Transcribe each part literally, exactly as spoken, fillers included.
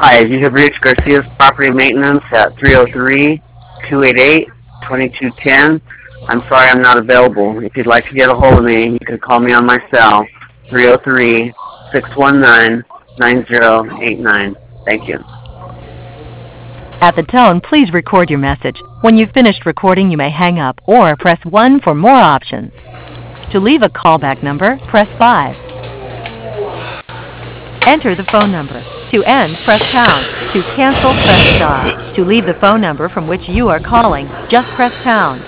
Hi, you have reached Garcia's Property Maintenance at three oh three, two eight eight, two two one zero. I'm sorry I'm not available. If you'd like to get a hold of me, you can call me on my cell, three oh three, six one nine, nine oh eight nine. Thank you. At the tone, please record your message. When you've finished recording, you may hang up or press one for more options. To leave a callback number, press five. Enter the phone number. To end, press pound. To cancel, press star. To leave the phone number from which you are calling, just press pound.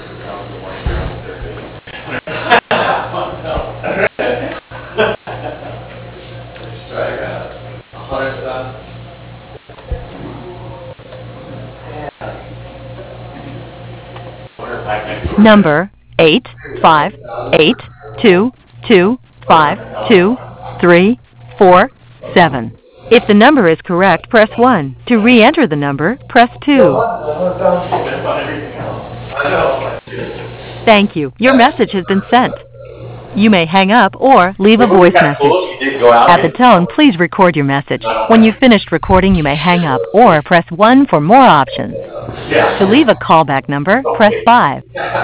Number eight five eight two two five two three four seven. If the number is correct, press one. To re-enter the number, press two. Thank you. Your message has been sent. You may hang up or leave a voice message. At the tone, please record your message. When you've finished recording, you may hang up or press one for more options. To leave a callback number, press five.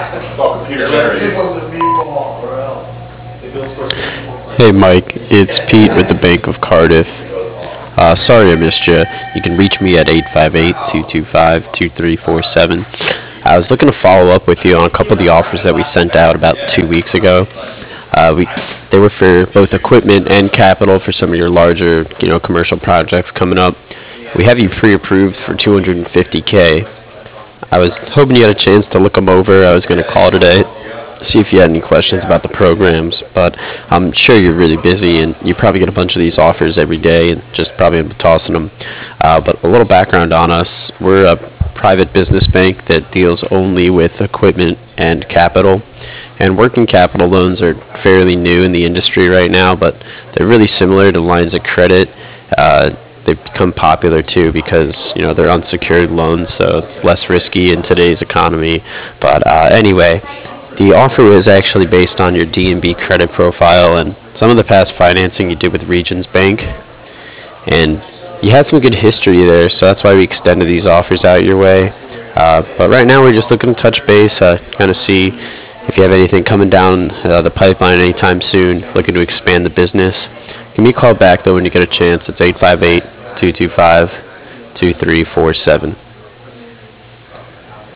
Hey Mike, it's Pete with the Bank of Cardiff. Uh, sorry I missed you. You can reach me at eight five eight, two two five, two three four seven. I was looking to follow up with you on a couple of the offers that we sent out about two weeks ago. Uh, we they were for both equipment and capital for some of your larger, you know, commercial projects coming up. We have you pre-approved for two hundred fifty K. I was hoping you had a chance to look them over. I was going to call today, see if you had any questions about the programs, but I'm sure you're really busy and you probably get a bunch of these offers every day and just probably end up tossing them. Uh, but a little background on us: we're a private business bank that deals only with equipment and capital. And working capital loans are fairly new in the industry right now, but they're really similar to lines of credit. Uh, they've become popular too because, you know, they're unsecured loans, so it's less risky in today's economy. But uh, anyway, the offer was actually based on your D and B credit profile and some of the past financing you did with Regions Bank. And you had some good history there, so that's why we extended these offers out your way. Uh, but right now we're just looking to touch base, uh, kind of see if you have anything coming down uh, the pipeline anytime soon, looking to expand the business. Give me a call back, though, when you get a chance. It's eight five eight, two two five, two three four seven.